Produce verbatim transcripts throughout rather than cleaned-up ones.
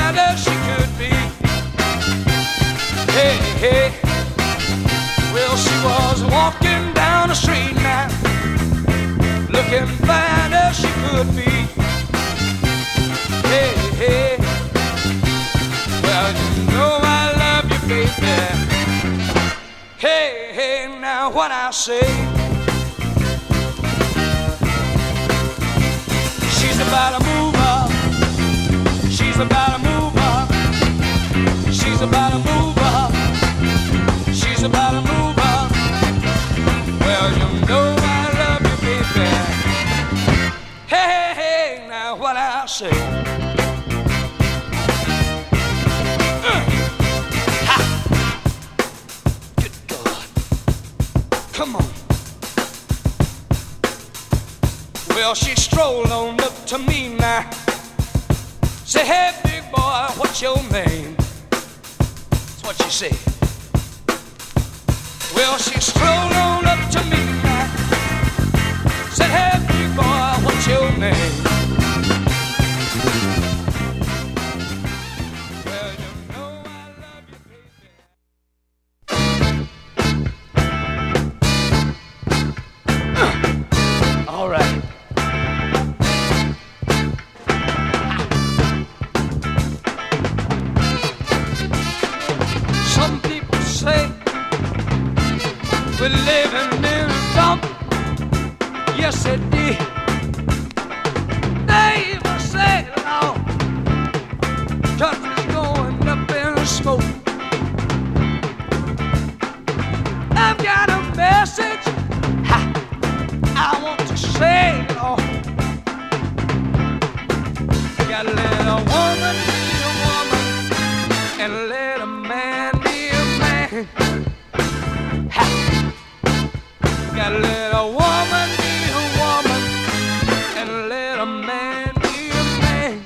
fine as she could be. Hey, hey. Well, she was walking down the street now, looking fine as she could be. Hey, hey. Well, you know I love you, baby. Hey, hey, now what I say. She's about to move up. She's about to move up. She's about to move up. She's about to move up. Well, you know I love you, baby. Hey, hey, hey, now what I say. Uh. Ha. Good God. Come on. Well, she strolled on up to me now. Say, hey, big boy, what's your name? That's what she said. Well, she strolled on up to me now. Said, hey, big boy, what's your name? Well, you know I love you, baby. Uh, all right. Some people say we're living in a dump. Yes, it did. They even say, no, country's going up in smoke. I've got a message ha, I want to say, Lord. Got to let a woman be a woman and let a man be a man. Ha. Gotta let a woman be a woman and let a man be a man.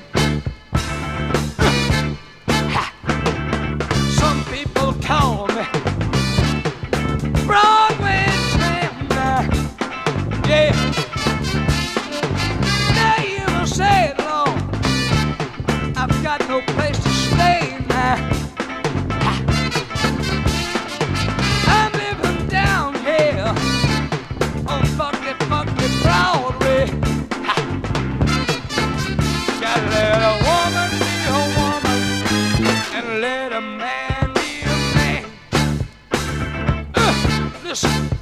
Uh. Ha. Some people call me Broadway tramp now. Yeah. They even say, Lord, I've got no place to stay now. Broadway. Ha. Gotta let a woman be a woman and let a man be a man. Uh, listen.